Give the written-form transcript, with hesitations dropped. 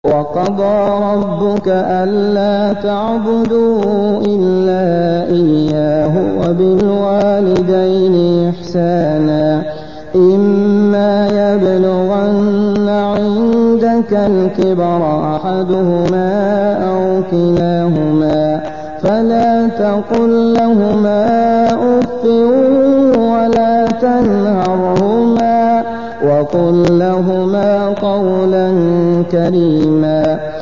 وقضى ربك ألا تعبدوا إلا إياه وبالوالدين إحسانا إما يبلغن عندك الكبر أحدهما أو كلاهما فلا تقل لهما أف ولا تنهرهما وقل لهما قولا كريما